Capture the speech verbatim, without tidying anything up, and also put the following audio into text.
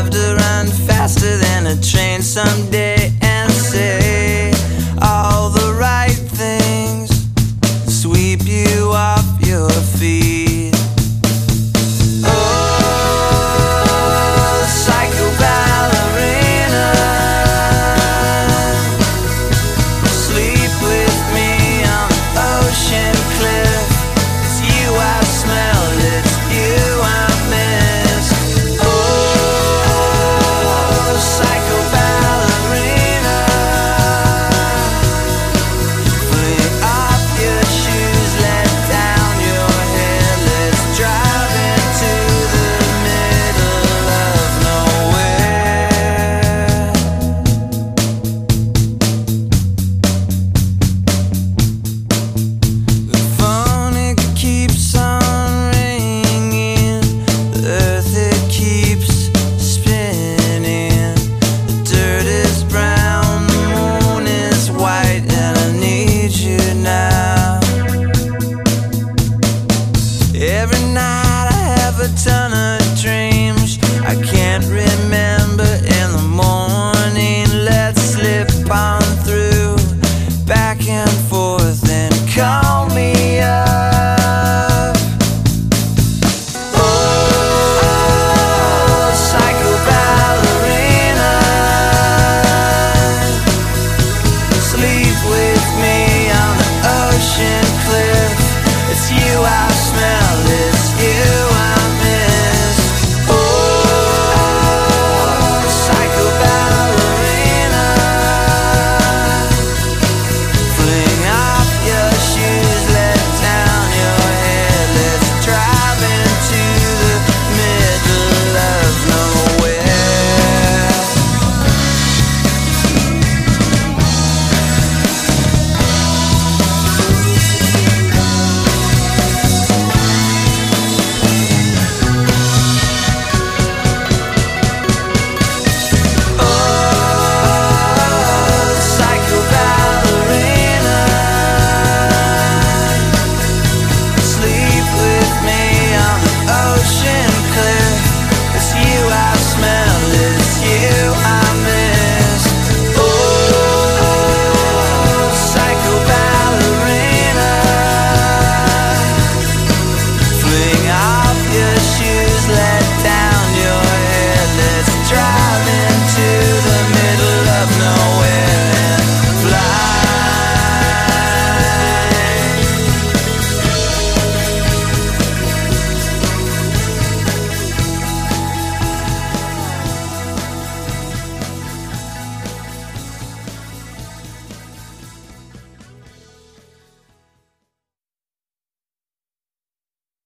love to run faster than a train someday and say all the right things, sweep you off your feet. Oh, psycho ballerina, sleep with me on the ocean cliff. It's you I smell, it's you I miss. Oh, psycho ballerina, fling off your shoes, let down your hair. Let's drive into the middle of nowhere. The phone, it keeps on ringing. The earth, it keeps spinning. The dirt is brown, the moon is white, and I need you now. Every night I have a ton of dreams. I can't remember